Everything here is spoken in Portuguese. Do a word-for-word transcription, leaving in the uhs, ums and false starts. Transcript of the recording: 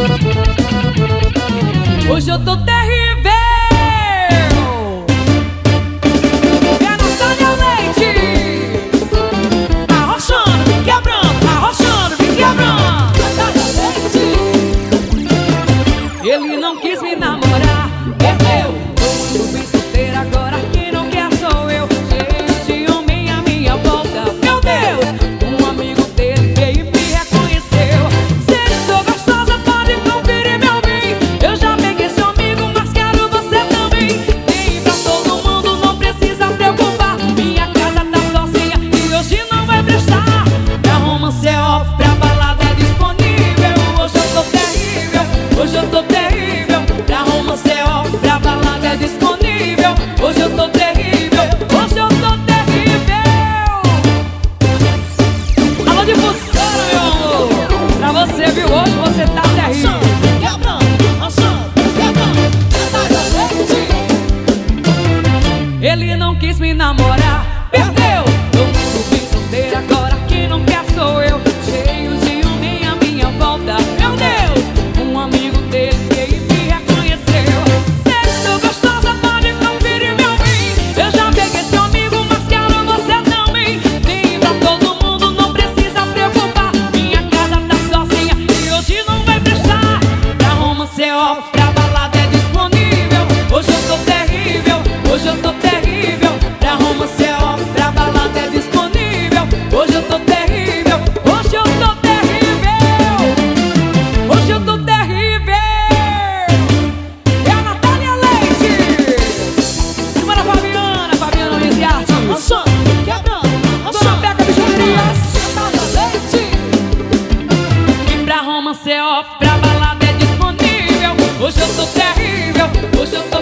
Hoje eu tô terrível. É a Natália Leite, arrochando, me quebrando, arrochando, me quebrando. Natália Leite. Ele não quis me namorar, perdeu. Tô bem solteira agora, quem não quer sou eu. Cheio de homem à minha volta, meu Deus. Um amigo dele veio e me reconheceu. Se eu sou gostosa, pode conferir meu bem. Eu já peguei seu amigo, mas quero você também. Tem pra todo mundo, não precisa preocupar. Minha casa tá sozinha e hoje não vai prestar. Pra romance é off, pra balada é disponível. Hoje eu tô terrível, hoje eu tô terrível. Pra romance é off, pra balada é disponível. Hoje eu tô terrível, hoje eu tô terrível. Alô, difusora, meu amor, pra você, viu? Hoje você tá terrível. Ele não quis me namorar, perdeu. Tô muito bem solteira agora, quem não quer sou eu. Cheio de homem à minha volta, meu Deus. Um amigo dele veio e me reconheceu. Se eu sou gostosa, pode conferir meu bem. Eu já peguei seu amigo, mas quero você também. Vem pra todo mundo, não precisa preocupar. Minha casa tá sozinha e hoje não vai prestar. Pra romance é off, pra balada é disponível. Hoje eu tô terrível, hoje eu tô terrível. Pra romance é off, pra balada é disponível. Hoje eu tô terrível, hoje eu tô terrível. Hoje eu tô terrível. É a Natália Leite. Semana Fabiana, Fabiana Luiz e Arte. Dona Beca Bijuterias. Natália Leite. E pra romance é off, pra balada é disponível. Hoje eu tô terrível, hoje eu tô